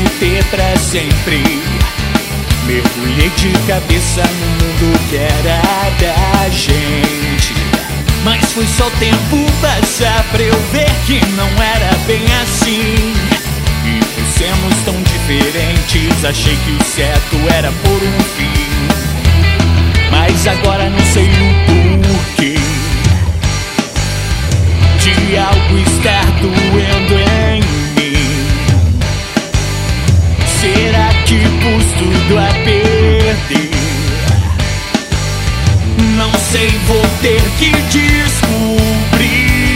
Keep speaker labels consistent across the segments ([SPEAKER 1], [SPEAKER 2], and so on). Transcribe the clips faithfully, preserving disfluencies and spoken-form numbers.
[SPEAKER 1] ter pra sempre. Mergulhei de cabeça no mundo que era da gente, mas foi só o tempo passar pra eu ver que não era bem assim. E por sermos tão diferentes, achei que o certo era por um fim. Mas agora não sei o porquê de algo estar doendo em mim. Será que pus tudo a perder? Não sei, vou ter que descobrir.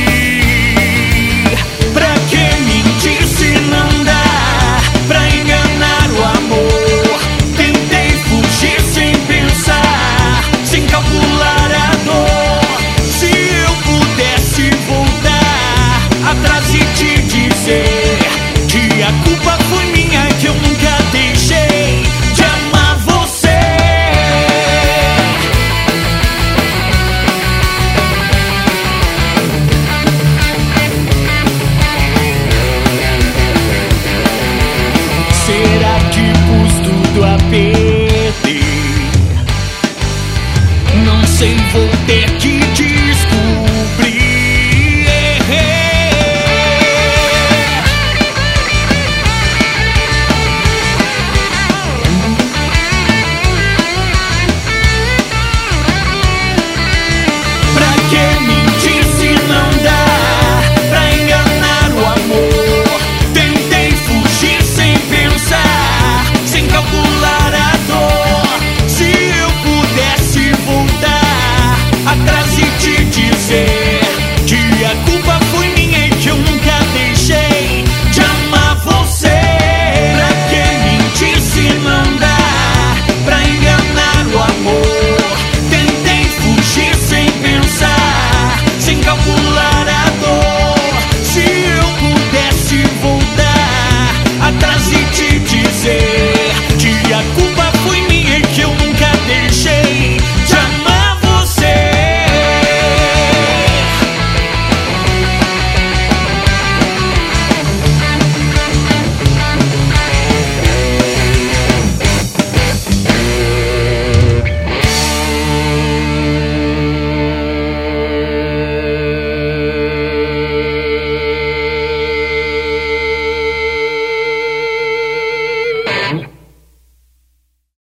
[SPEAKER 1] Pra que mentir se não dá pra enganar o amor? Tentei fugir sem pensar, sem calcular a dor. Se eu pudesse voltar atrás e te dizer que a culpa foi minha, que eu nunca deixei de amar você. Será que pus tudo a perder? Não sei, vou ter que descobrir. Pra que mentir se não dá pra enganar o amor? Tentei fugir sem pensar, sem calcular a dor. Se eu pudesse voltar atrás e te dizer que a culpa foi minha e que eu nunca deixei de amar você. Pra que mentir se não dá pra enganar o amor? Tentei fugir sem pensar, sem calcular a dor. Se eu pudesse voltar atrás e te dizer que a culpa